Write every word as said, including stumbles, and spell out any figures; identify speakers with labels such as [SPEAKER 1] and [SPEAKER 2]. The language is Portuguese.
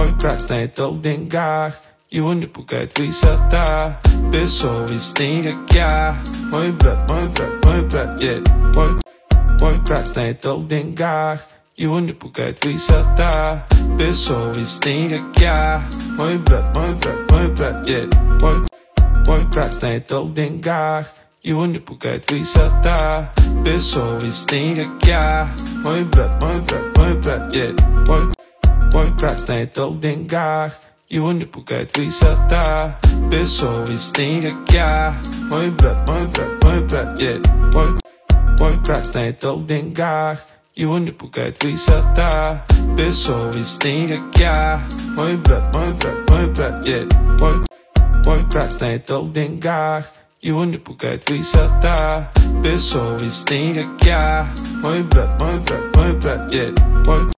[SPEAKER 1] põe pra dentro, dengar. E o único que twisa tá. Pessoa estinga que há. Põe pra, põe pra, põe pra, yeah. Põe, põe pra dentro, dengar. E o único que twisa tá. Pessoa estinga que há. Põe pra, põe pra, põe pra, yeah. Põe, põe pra dentro, dengar. E o único que twisa tá. Pessoa estinga que há. Põe pra, põe pra, põe pra, yeah. Põe, põe pra dentro, dengar. E o único que twisa tá. Pessoa estinga que há. Põe pra, põe pra, põe pra, yeah. Põe, põe pra dentro, dengar. E o único que twisa tá. Pessoa estinga que há. Põe pra, põe pra, põe pra, yeah. Põe, põe pra dentro, dengar. E o único que twisa tá. Pessoa estinga que há. Põe pra, põe pra, põe pra, yeah. Põe,